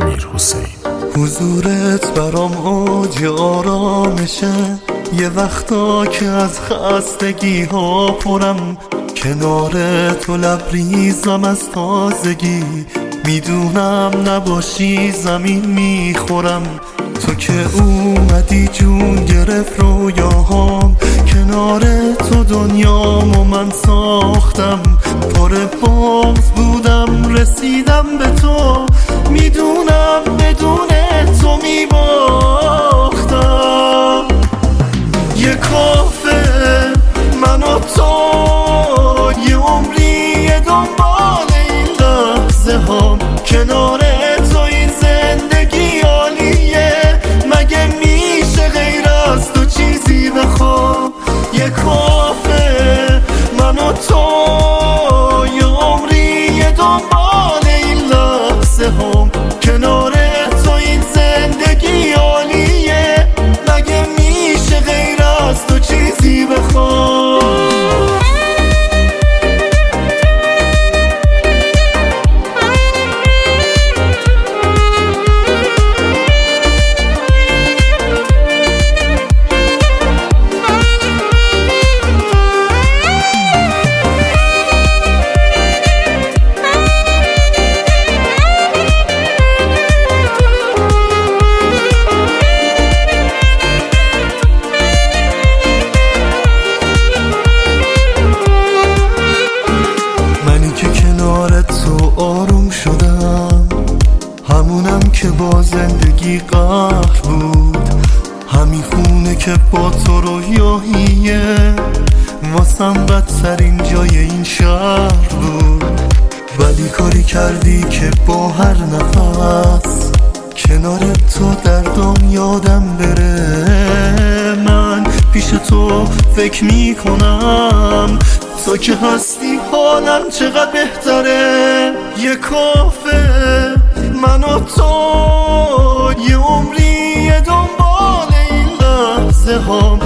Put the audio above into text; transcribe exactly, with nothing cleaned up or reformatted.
امیرحسین. حضورت برام اوج آرامشه، یه وقتا که از خستگی ها پرم، کنار تو لبریزم از تازگی، میدونم نباشی زمین میخورم. تو که اومدی جون گرفت رویاهام، کنار تو دنیامو من ساختم. پر باز بودم رسیدم به تو، میدونم بدون تو میباختم. یه کافه من و تو، یه عمری دنبال این لحظه هم، کنار تو این زندگی عالیه، مگه میشه غیر از تو چیزی بخوام؟ یه کافه من و تو، یه عمری دنبال این لحظه هم، کنار تو این زندگی عالیه، مگه میشه غیر از تو چیزی بخوام؟ آروم شدم، همونم که با زندگی قهر بود، همین خونه که با تو رویاهیه، واسم بدترین جای این شهر بود. ولی کاری کردی که با هر نفس کنار تو دردم یادم بره. من پیش تو فکر میکنم، تو که هستی حالم چقدر بهتره. یه کافه من و تو، یه عمری دنبال این لحظه هم،